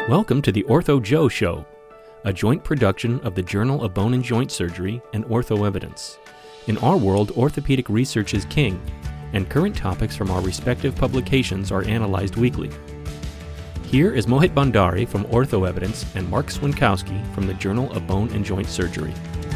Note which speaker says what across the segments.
Speaker 1: Welcome to the Ortho Joe Show, a joint production of the Journal of Bone and Joint Surgery and Ortho Evidence. In our world, orthopedic research is king, and current topics from our respective publications are analyzed weekly. Here is Mohit Bhandari from Ortho Evidence and Mark Swinkowski from the Journal of Bone and Joint Surgery.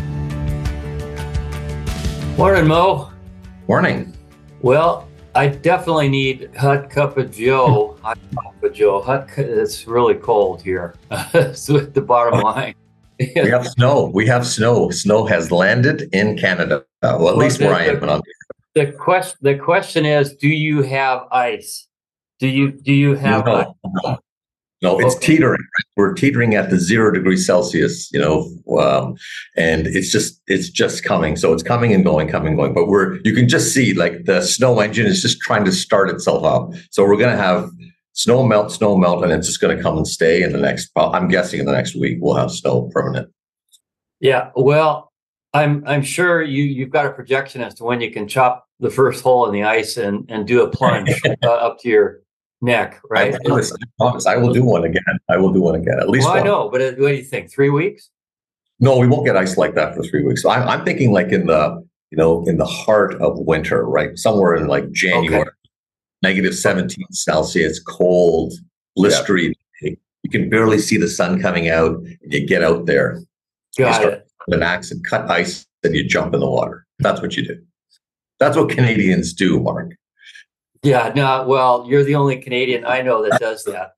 Speaker 2: Morning, Mo.
Speaker 3: Morning.
Speaker 2: Well, I definitely need hot cup of Joe. It's really cold here. It's the bottom line.
Speaker 3: We have snow. Snow has landed in Canada. Well, at least where I am.
Speaker 2: The question is, do you have ice? Do you have ice?
Speaker 3: No, it's teetering. We're teetering at the 0 degrees Celsius, and it's just coming. So it's coming and going. But you can just see like the snow engine is just trying to start itself up. So we're going to have snow melt, and it's just going to come and stay in the next. I'm guessing in the next week we'll have snow permanent.
Speaker 2: Yeah, well, I'm sure you've got a projection as to when you can chop the first hole in the ice and do a plunge up to your neck, right?
Speaker 3: I promise. I will do one again. At least one.
Speaker 2: I know, but what do you think? 3 weeks?
Speaker 3: No, we won't get ice like that for 3 weeks. So I'm thinking like in the heart of winter, right? Somewhere in like January, okay. Negative 17 Celsius, cold, blistery. Yeah. You can barely see the sun coming out, and you get out there.
Speaker 2: Got it.
Speaker 3: With an axe and cut ice, and you jump in the water. That's what you do. That's what Canadians do, Mark.
Speaker 2: Yeah, no, well, you're the only Canadian I know that does that.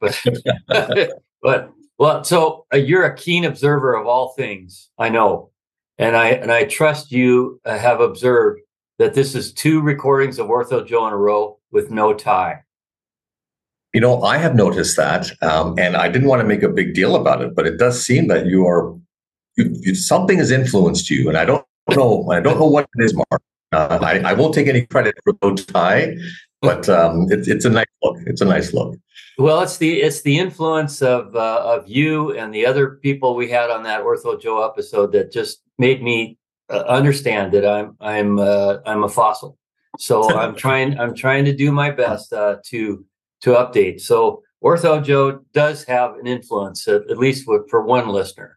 Speaker 2: So you're a keen observer of all things, I know. And I trust you have observed that this is 2 recordings of Ortho Joe in a row with no tie.
Speaker 3: I have noticed that, and I didn't want to make a big deal about it, but it does seem that something has influenced you, and I don't know what it is, Mark. I won't take any credit for no tie. But it's a nice look. It's a nice look.
Speaker 2: Well, it's the influence of you and the other people we had on that Ortho Joe episode that just made me understand that I'm a fossil. So I'm trying to do my best to update. So Ortho Joe does have an influence, at least for one listener,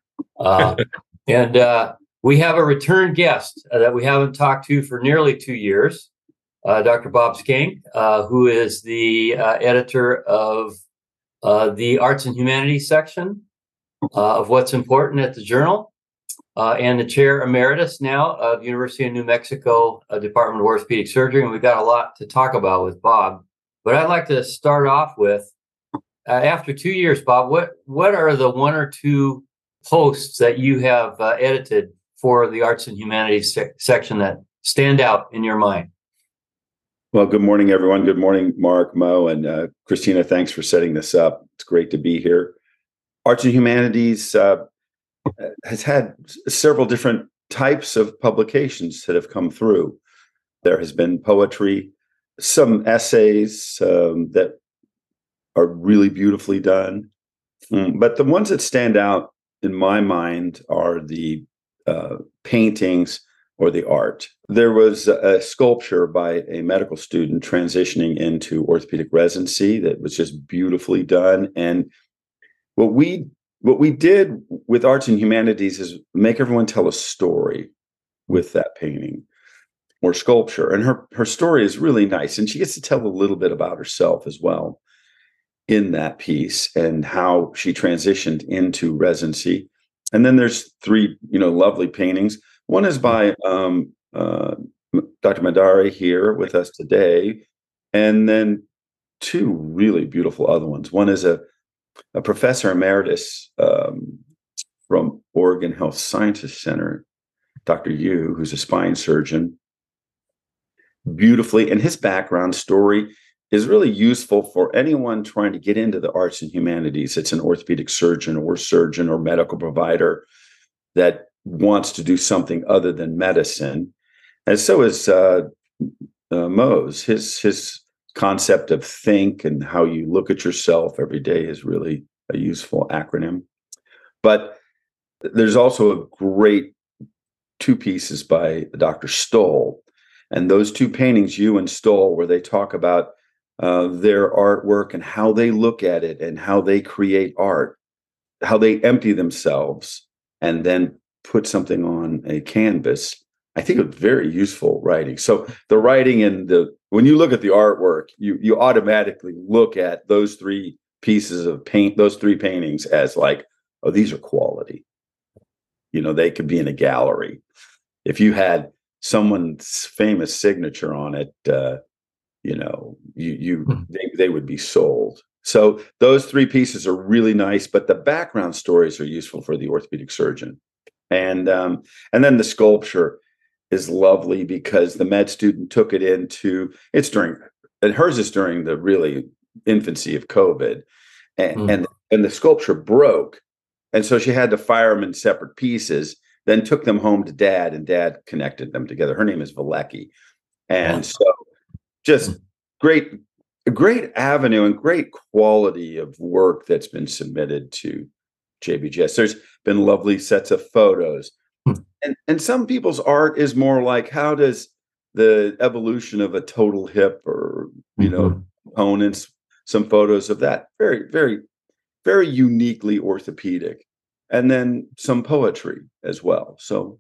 Speaker 2: and we have a return guest that we haven't talked to for nearly 2 years. Dr. Bob Skank, who is the editor of the Arts and Humanities section of What's Important at the Journal, and the chair emeritus now of University of New Mexico Department of Orthopedic Surgery. And we've got a lot to talk about with Bob. But I'd like to start off with, after 2 years, Bob, what are the 1 or 2 posts that you have edited for the Arts and Humanities section that stand out in your mind?
Speaker 4: Well, good morning, everyone. Good morning, Mark, Mo, and Christina. Thanks for setting this up. It's great to be here. Arts and Humanities has had several different types of publications that have come through. There has been poetry, some essays that are really beautifully done. But the ones that stand out in my mind are the paintings or the art. There was a sculpture by a medical student transitioning into orthopedic residency that was just beautifully done. And what we did with Arts and Humanities is make everyone tell a story with that painting or sculpture. And her story is really nice. And she gets to tell a little bit about herself as well in that piece and how she transitioned into residency. And then there's 3, lovely paintings. One is by Dr. Bhandari here with us today, and then 2 really beautiful other ones. One is a professor emeritus from Oregon Health Sciences Center, Dr. Yu, who's a spine surgeon, beautifully. And his background story is really useful for anyone trying to get into the arts and humanities. It's an orthopedic surgeon or medical provider that wants to do something other than medicine. And so is Mo's. His concept of think and how you look at yourself every day is really a useful acronym. But there's also a great 2 pieces by Dr. Stoll. And those 2 paintings, Yu and Stoll, where they talk about their artwork and how they look at it and how they create art. how they empty themselves and then put something on a canvas. I think it's very useful writing. So the writing and when you look at the artwork, you automatically look at those three pieces of paint, those three paintings as like, oh, these are quality. They could be in a gallery. If you had someone's famous signature on it, they would be sold. So those three pieces are really nice, but the background stories are useful for the orthopedic surgeon. And then the sculpture is lovely because the med student took it hers is during the really infancy of COVID, and the sculpture broke. And so she had to fire them in separate pieces, then took them home to Dad, and Dad connected them together. Her name is Valecki. And so just great avenue and great quality of work that's been submitted to JBJS. There's been lovely sets of photos. And some people's art is more like, how does the evolution of a total hip or, components, some photos of that. Very, very, very uniquely orthopedic. And then some poetry as well. So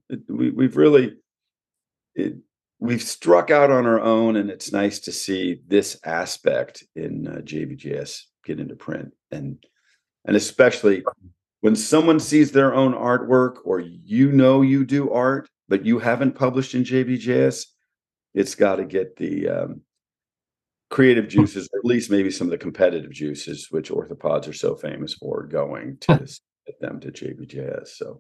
Speaker 4: we've struck out on our own, and it's nice to see this aspect in JBJS get into print. And especially when someone sees their own artwork, or you do art, but you haven't published in JBJS, it's got to get the creative juices, or at least maybe some of the competitive juices, which orthopods are so famous for, going to get them to JBJS. So,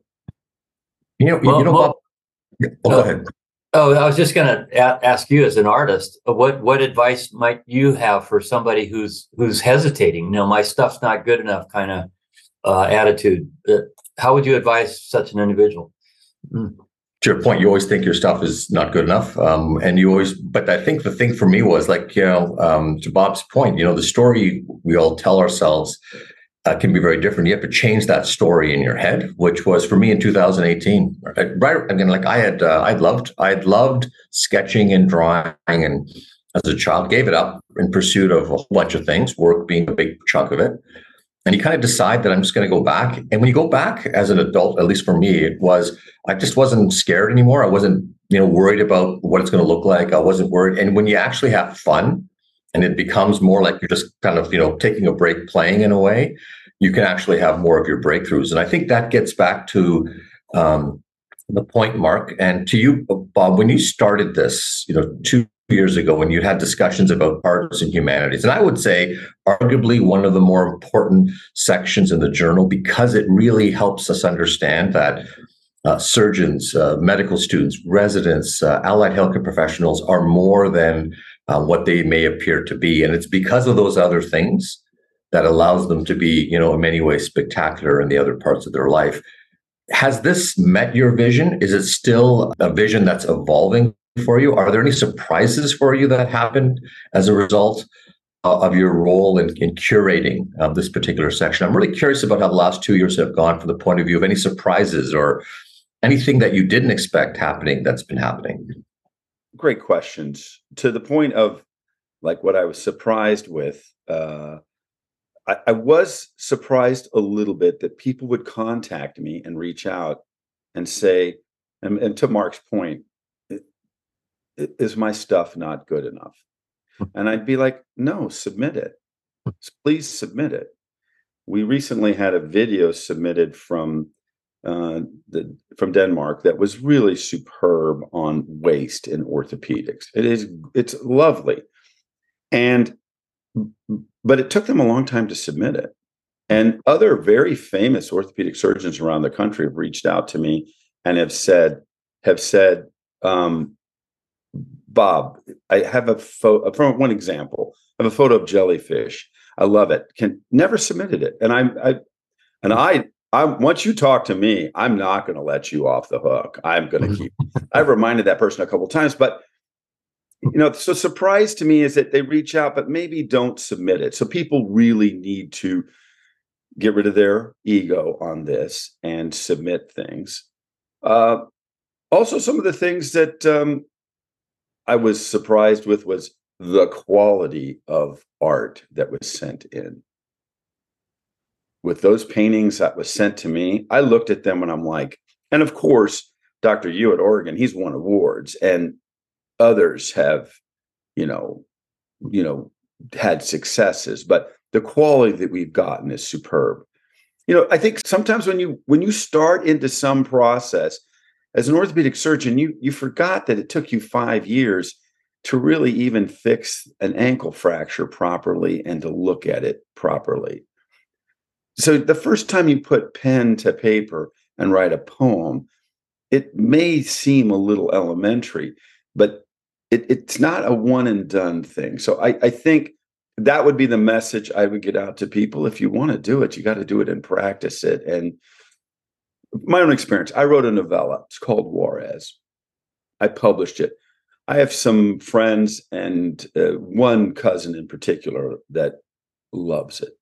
Speaker 3: Bob, go ahead.
Speaker 2: Oh, I was just going to ask you, as an artist, what advice might you have for somebody who's hesitating? My stuff's not good enough, kind of attitude. How would you advise such an individual?
Speaker 3: To your point, you always think your stuff is not good enough, but I think the thing for me was to Bob's point, the story we all tell ourselves can be very different. You have to change that story in your head, which was for me in 2018. Right, I'd loved sketching and drawing, and as a child, gave it up in pursuit of a whole bunch of things, work being a big chunk of it. And you kind of decide that I'm just going to go back. And when you go back as an adult, at least for me, I just wasn't scared anymore. I wasn't, worried about what it's going to look like. I wasn't worried. And when you actually have fun, and it becomes more like you're just kind of, taking a break, playing in a way, you can actually have more of your breakthroughs. And I think that gets back to the point, Mark, and to you, Bob, when you started this, 2 years ago, when you had discussions about arts and humanities, and I would say arguably one of the more important sections in the journal, because it really helps us understand that surgeons, medical students, residents, allied healthcare professionals are more than what they may appear to be. And it's because of those other things that allows them to be, in many ways spectacular in the other parts of their life. Has this met your vision? Is it still a vision that's evolving for you? Are there any surprises for you that happened as a result of your role in curating this particular section? I'm really curious about how the last 2 years have gone from the point of view of any surprises or anything that you didn't expect happening that's been happening.
Speaker 4: Great questions. To the point of what I was surprised with, I was surprised a little bit that people would contact me and reach out and say, and to Mark's point, is my stuff not good enough? And I'd be like, no, submit it. Please submit it. We recently had a video submitted from Denmark that was really superb on waste in orthopedics. It's lovely. But it took them a long time to submit it. And other very famous orthopedic surgeons around the country have reached out to me and have said, Bob, I have a photo. From one example, I have a photo of jellyfish. I love it. Never submitted it. And I once you talk to me, I'm not going to let you off the hook. I'm going to keep. I've reminded that person a couple of times, but so surprise to me is that they reach out, but maybe don't submit it. So people really need to get rid of their ego on this and submit things. Also, some of the things that I was surprised with was the quality of art that was sent in. with those paintings that was sent to me, I looked at them and I'm like, and of course, Dr. Yu at Oregon, he's won awards, and others have, you know, had successes, but the quality that we've gotten is superb. I think sometimes when you start into some process as an orthopedic surgeon, you forgot that it took you 5 years to really even fix an ankle fracture properly and to look at it properly. So the first time you put pen to paper and write a poem, it may seem a little elementary, but it's not a one and done thing. So I think that would be the message I would get out to people. If you want to do it, you got to do it and practice it. And my own experience, I wrote a novella. It's called Juarez. I published it. I have some friends and one cousin in particular that loves it,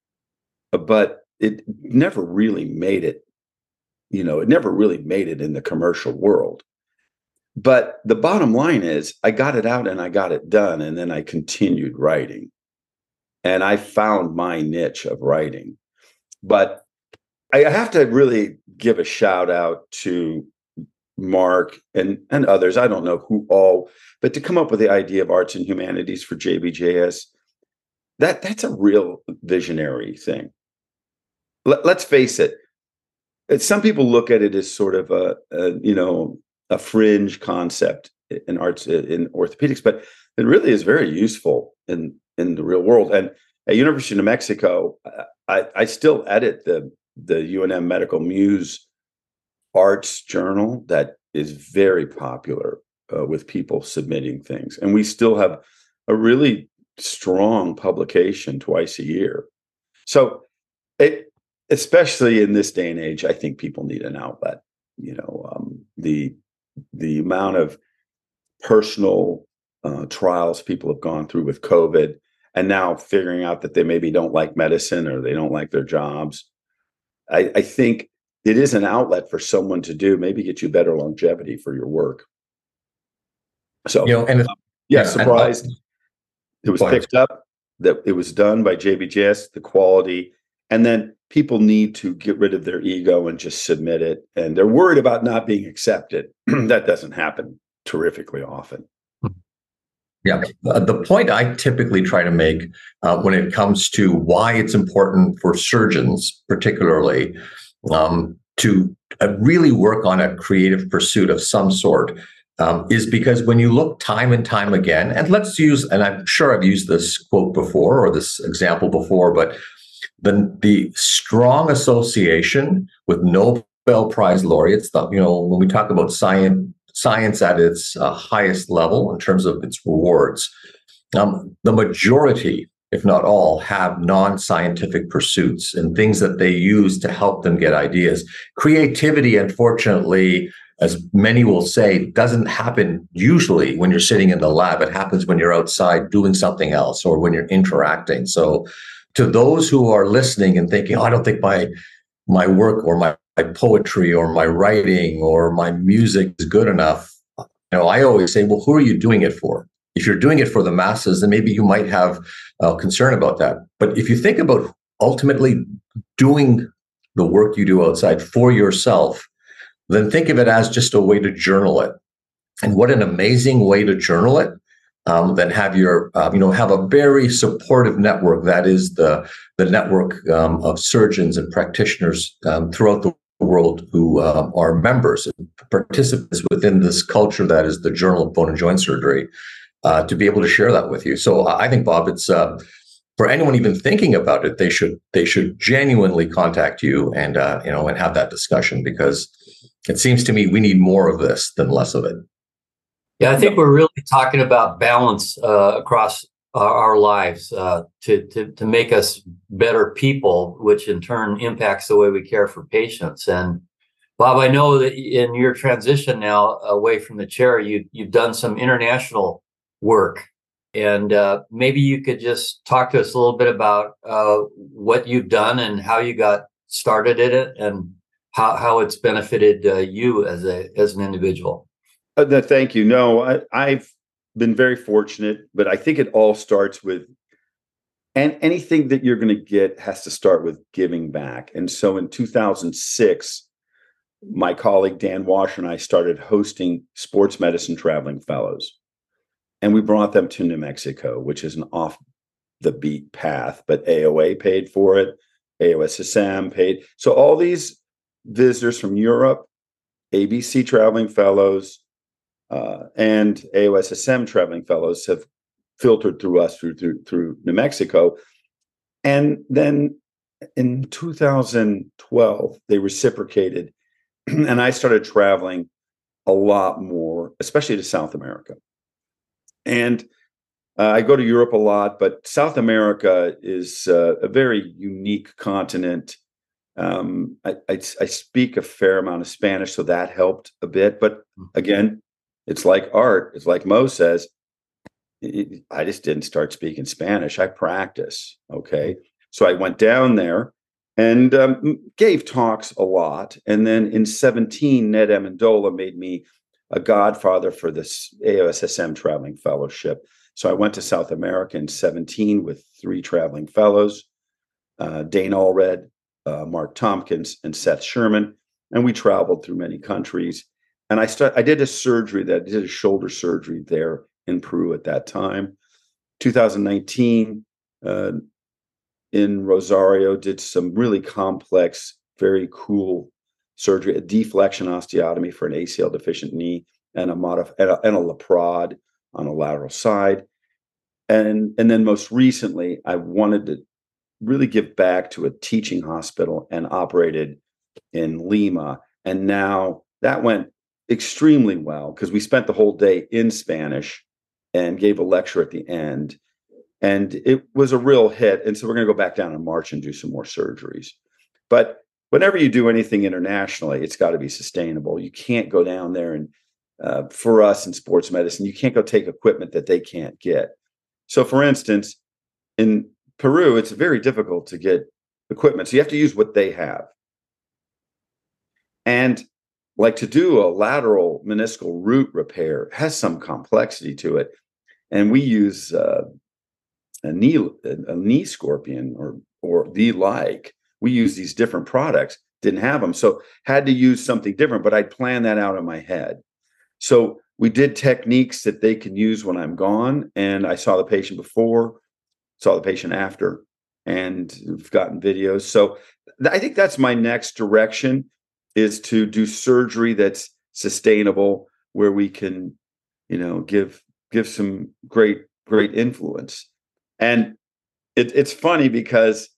Speaker 4: but it never really made it. It never really made it in the commercial world. But the bottom line is I got it out and I got it done. And then I continued writing. And I found my niche of writing. But I have to really give a shout out to Mark and others. I don't know who all, but to come up with the idea of arts and humanities for JBJS, that's a real visionary thing. Let's face it. Some people look at it as sort of a fringe concept in arts, in orthopedics, but it really is very useful in the real world. And at University of New Mexico, I still edit the UNM Medical Muse Arts Journal that is very popular with people submitting things. And we still have a really strong publication twice a year. So especially in this day and age, I think people need an outlet. The amount of personal trials people have gone through with COVID, and now figuring out that they maybe don't like medicine or they don't like their jobs. I think it is an outlet for someone to do, maybe get you better longevity for your work. So, surprised it was picked up, that it was done by JBJS, the quality, and then people need to get rid of their ego and just submit it. And they're worried about not being accepted. That doesn't happen terrifically often.
Speaker 3: Yeah. The point I typically try to make when it comes to why it's important for surgeons, particularly, to really work on a creative pursuit of some sort, is because when you look time and time again, and and I'm sure I've used this quote before or this example before, but the strong association with Nobel Prize laureates, when we talk about science at its highest level in terms of its rewards, the majority, if not all, have non-scientific pursuits and things that they use to help them get ideas. Creativity, unfortunately, as many will say, doesn't happen usually when you're sitting in the lab. It happens when you're outside doing something else or when you're interacting. So to those who are listening and thinking, I don't think my work or my poetry or my writing or my music is good enough, I always say, well, who are you doing it for? If you're doing it for the masses, then maybe you might have concern about that. But if you think about ultimately doing the work you do outside for yourself, then think of it as just a way to journal it. And what an amazing way to journal it. Then have have a very supportive network that is the network of surgeons and practitioners throughout the world who are members and participants within this culture that is the Journal of Bone and Joint Surgery, to be able to share that with you. So I think, Bob, it's for anyone even thinking about it, they should genuinely contact you and and have that discussion, because it seems to me we need more of this than less of it.
Speaker 2: Yeah, I think we're really talking about balance across our lives to make us better people, which in turn impacts the way we care for patients. And Bob, I know that in your transition now away from the chair, you've done some international work, and maybe you could just talk to us a little bit about what you've done and how you got started in it, and how it's benefited you as an individual.
Speaker 4: No, thank you. No, I've been very fortunate, but I think it all starts with And anything that you're going to get has to start with giving back. And so in 2006, my colleague Dan Washer and I started hosting sports medicine traveling fellows. And we brought them to New Mexico, which is an off the beat path, but AOA paid for it. AOSSM paid. So all these visitors from Europe, ABC traveling fellows, and AOSSM traveling fellows have filtered through us through New Mexico. And then in 2012, they reciprocated, and I started traveling a lot more, especially to South America. And I go to Europe a lot, but South America is a very unique continent. I speak a fair amount of Spanish, so that helped a bit. But again, it's like art. It's like Mo says, I just didn't start speaking Spanish. I practice. Okay. So I went down there and gave talks a lot. And then in 2017, Ned Amendola made me a godfather for this AOSSM traveling fellowship. So I went to South America in 2017 with 3 traveling fellows, Dane Allred, Mark Tompkins, and Seth Sherman. And we traveled through many countries. And I did a shoulder surgery there in Peru at that time. 2019, in Rosario, did some really complex, very cool surgery, a deflection osteotomy for an ACL deficient knee and a Laprade on a lateral side. And then most recently, I wanted to really give back to a teaching hospital and operated in Lima. And now that went extremely well because we spent the whole day in Spanish and gave a lecture at the end. And it was a real hit. And so we're going to go back down in March and do some more surgeries. But whenever you do anything internationally, it's got to be sustainable. You can't go down there and for us in sports medicine, you can't go take equipment that they can't get. So for instance, in Peru, it's very difficult to get equipment. So you have to use what they have. And like to do a lateral meniscal root repair has some complexity to it. And we use a knee scorpion or the like. We use these different products, didn't have them. So had to use something different, but I'd plan that out in my head. So we did techniques that they can use when I'm gone. And I saw the patient before, saw the patient after, and we've gotten videos. So I think that's my next direction, is to do surgery that's sustainable, where we can, give some great influence. And it's funny because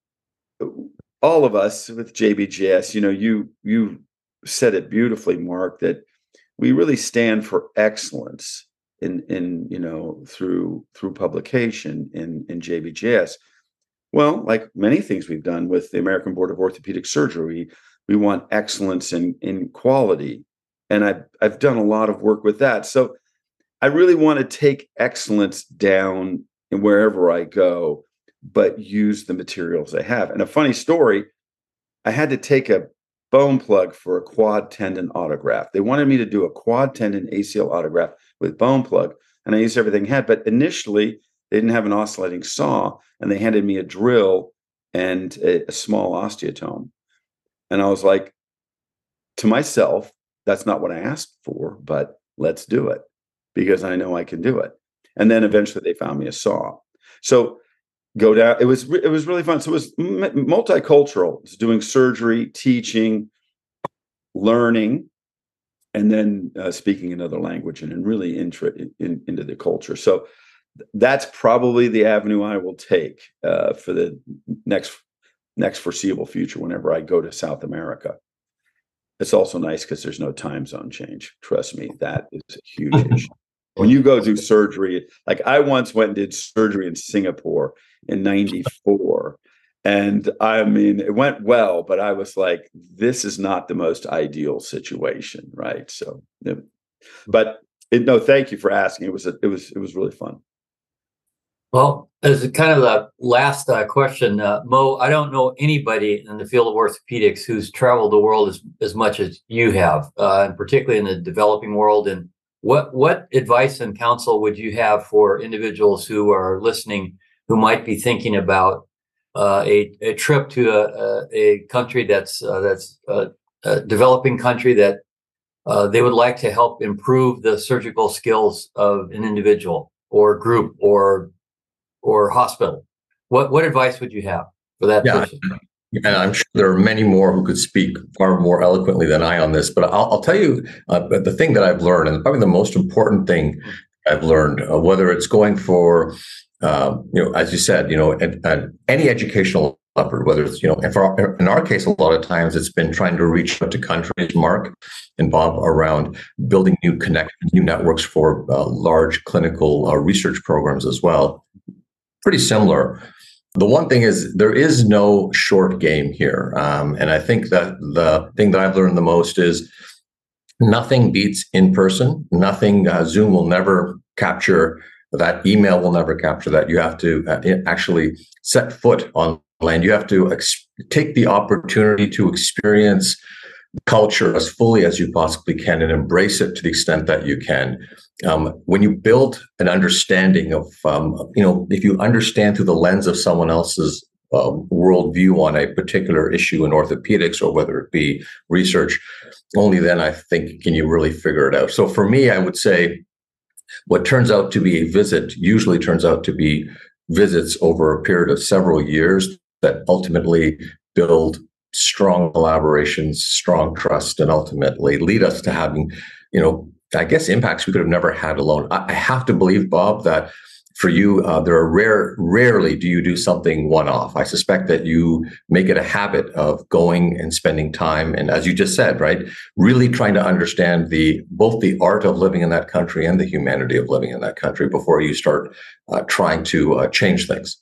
Speaker 4: all of us with JBJS, you said it beautifully, Mark, that we really stand for excellence in through publication in JBJS. Well, like many things we've done with the American Board of Orthopedic Surgery, we want excellence in quality. And I've done a lot of work with that. So I really want to take excellence down in wherever I go, but use the materials I have. And a funny story, I had to take a bone plug for a quad tendon autograft. They wanted me to do a quad tendon ACL autograft with bone plug, and I used everything I had. But initially, they didn't have an oscillating saw, and they handed me a drill and a small osteotome. And I was like, to myself, that's not what I asked for, but let's do it because I know I can do it. And then eventually they found me a saw. So go down. It was really fun. So it was multicultural. It's doing surgery, teaching, learning, and then speaking another language and really into the culture. So that's probably the avenue I will take for the next foreseeable future whenever I go to South America. It's also nice because there's no time zone change. Trust me, that is a huge issue. When you go do surgery, like I once went and did surgery in Singapore in 94. And I mean, it went well, but I was like, this is not the most ideal situation. Right. So, no, thank you for asking. It was really fun.
Speaker 2: Well, as kind of the last question, Mo, I don't know anybody in the field of orthopedics who's traveled the world as much as you have, and particularly in the developing world. And what advice and counsel would you have for individuals who are listening, who might be thinking about a trip to a country that's a developing country that they would like to help improve the surgical skills of an individual or group or hospital? What advice would you have for that person?
Speaker 3: And I'm sure there are many more who could speak far more eloquently than I on this, but I'll tell you the thing that I've learned, and probably the most important thing I've learned, whether it's going for, as you said, at any educational effort, whether it's, and in our case, a lot of times it's been trying to reach out to countries, Mark and Bob, around building new connections, new networks for large clinical research programs as well. Pretty similar. The one thing is there is no short game here. And I think that the thing that I've learned the most is nothing beats in person. Nothing, Zoom will never capture that. Email will never capture that. You have to actually set foot on land. You have to take the opportunity to experience culture as fully as you possibly can and embrace it to the extent that you can. When you build an understanding of, if you understand through the lens of someone else's worldview on a particular issue in orthopedics or whether it be research, only then I think can you really figure it out. So for me, I would say what turns out to be a visit usually turns out to be visits over a period of several years that ultimately build strong collaborations, strong trust, and ultimately lead us to having, I guess, impacts we could have never had alone. I have to believe, Bob, that for you, there are rarely do you do something one-off. I suspect that you make it a habit of going and spending time, and as you just said, right, really trying to understand both the art of living in that country and the humanity of living in that country before you start trying to change things.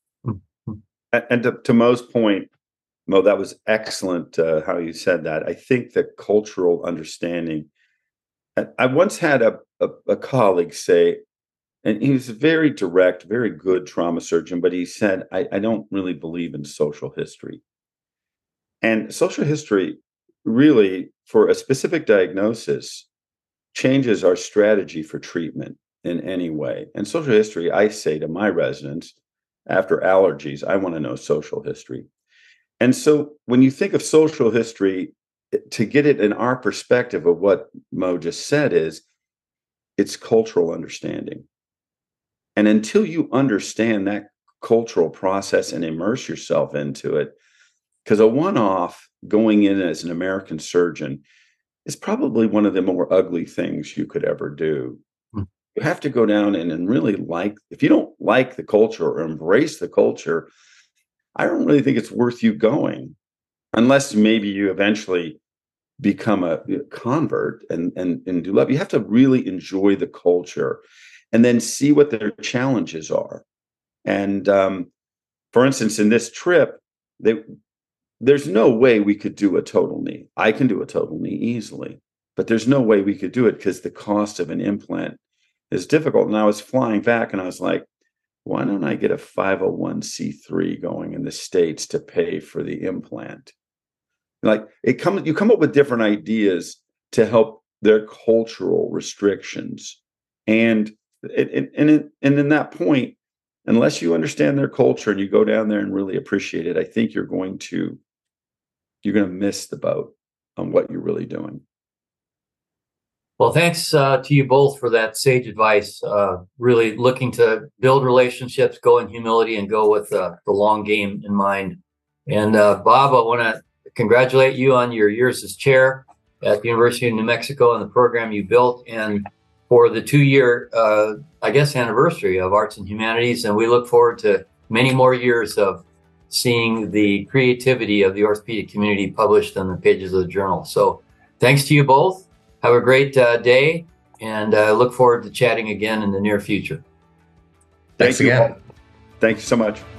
Speaker 4: And to Mo's point, Mo, that was excellent how you said that. I think the cultural understanding. I once had a colleague say, and he was very direct, very good trauma surgeon, but he said, I don't really believe in social history. And social history really, for a specific diagnosis, changes our strategy for treatment in any way. And social history, I say to my residents, after allergies, I want to know social history. And so when you think of social history, to get it in our perspective of what Mo just said it's cultural understanding. And until you understand that cultural process and immerse yourself into it, because a one-off going in as an American surgeon is probably one of the more ugly things you could ever do. You have to go down and really if you don't like the culture or embrace the culture, I don't really think it's worth you going, unless maybe you eventually become a convert and do love. You have to really enjoy the culture and then see what their challenges are. And for instance, in this trip, there's no way we could do a total knee. I can do a total knee easily, but there's no way we could do it because the cost of an implant is difficult. And I was flying back and I was like, why don't I get a 501c3 going in the States to pay for the implant? Like you come up with different ideas to help their cultural restrictions. And in that point, unless you understand their culture and you go down there and really appreciate it, I think you're going to miss the boat on what you're really doing.
Speaker 2: Well, thanks to you both for that sage advice. Really looking to build relationships, go in humility, and go with the long game in mind. And Bob, I want to congratulate you on your years as chair at the University of New Mexico and the program you built, and for the 2-year, anniversary of Arts and Humanities. And we look forward to many more years of seeing the creativity of the orthopedic community published on the pages of the journal. So thanks to you both. Have a great day, and look forward to chatting again in the near future.
Speaker 3: Thanks again.
Speaker 4: Thank you so much.